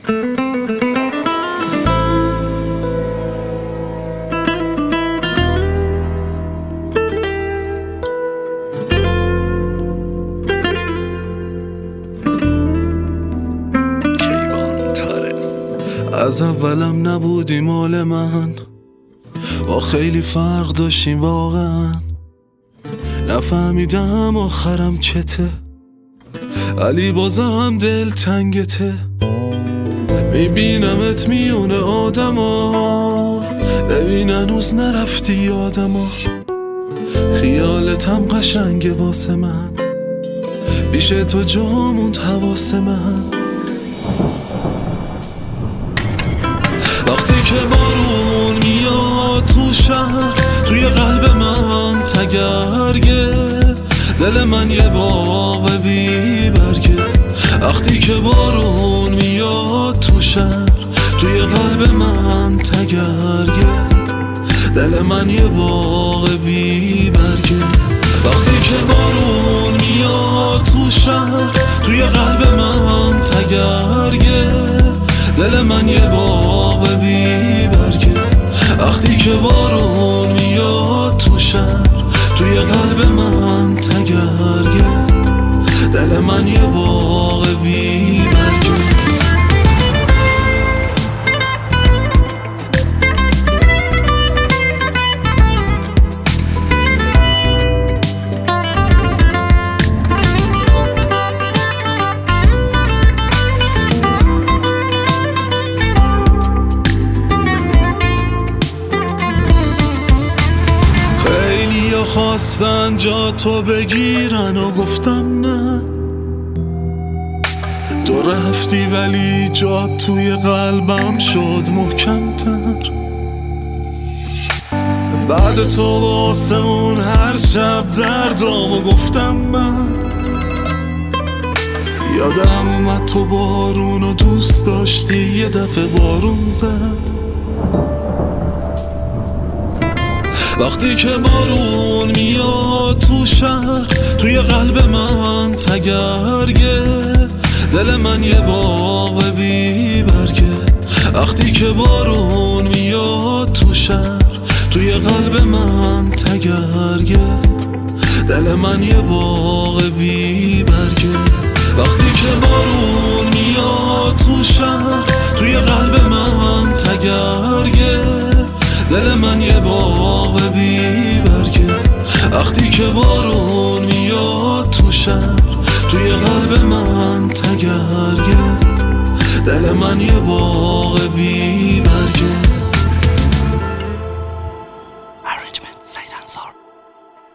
از اولم نبودی مال من، با خیلی فرق داشتیم واقعا. نفهمیدم آخرم چته، ولی بازم دل تنگته. میبینمت میونه آدما، ببین هنوز نرفتی یادما. خیالتم قشنگه واسه من، پیش تو جا موند حواس من. وقتی که بارون میاد تو شهر، توی قلب من تگرگه، دل من یه باغ بی برگه. وقتی که بارون میاد تو شهر، توی قلب من تگرگه، دل من یه باغ بی برگه. وقتی که بارون میاد تو شهر، توی قلب من تگرگه، دل من یه باغ بی برگه. وقتی که بارون میاد تو شهر، توی قلب من تگرگه، دل من یه باغ بی برگه. خواستن جا تو بگیرن و گفتم نه، تو رفتی ولی جا توی قلبم شد محکم‌تر. بعد تو واسمون هر شب دردامو گفتم من. یادم اومد تو بارون و دوست داشتی، یه دفعه بارون زد. وقتی که بارون میاد تو شهر، توی قلب من تگرگه، دل من یه باغ بی برگه. وقتی که بارون میاد تو شهر، توی قلب من تگرگه، دل من یه باغ بی برگه. وقتی که بارون میاد تو شهر، توی قلب من تگرگه، دل من یه باغ بی برگه. وقتی که بارون میاد تو شهر، توی قلب من تگرگه، دل من یه باغ بی